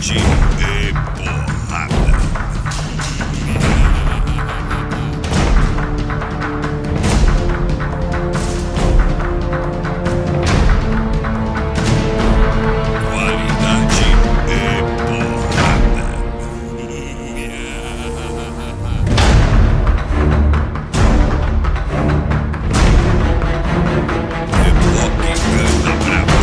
Qualidade e porrada. Qualidade e porrada. Reboque cana brava.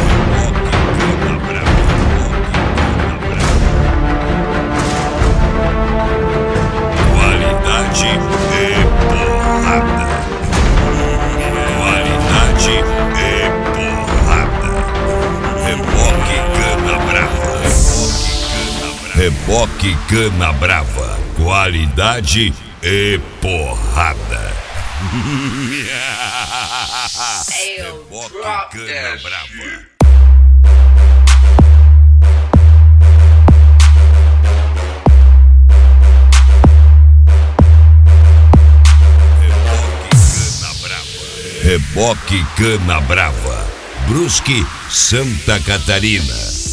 Qualidade e porrada. Qualidade e porrada. Reboque cana brava. Reboque cana brava. Qualidade e porrada. Reboque cana brava. Reboque cana brava. Brusque, Santa Catarina.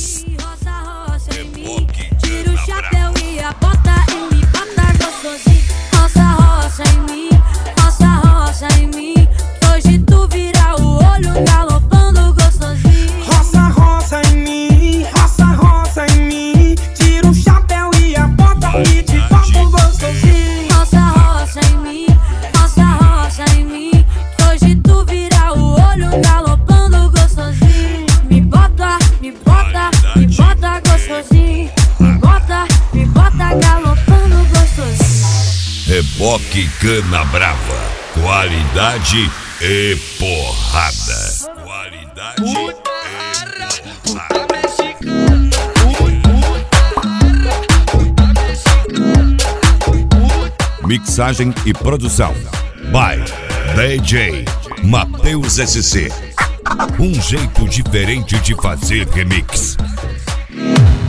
Reboque Tira o chapéu e a bota em mim, bota gostosinho. Roça, roça em mim, roça, roça em mim. Hoje tu vira o olho galopando gostosinho. Roça, roça em mim, roça, roça em mim. Tira o chapéu e a bota e te boto gostosinho. Roça, roça em mim, roça, roça em mim. Hoje tu vira o olho galopando gostosinho. Me bota, me bota, me bota gostosinho. Me bota galopando gostosinho. Reboque cana brava. Qualidade e porrada. Qualidade e porrada. Mixagem e produção by DJ Matheus SC. Um jeito diferente de fazer remix.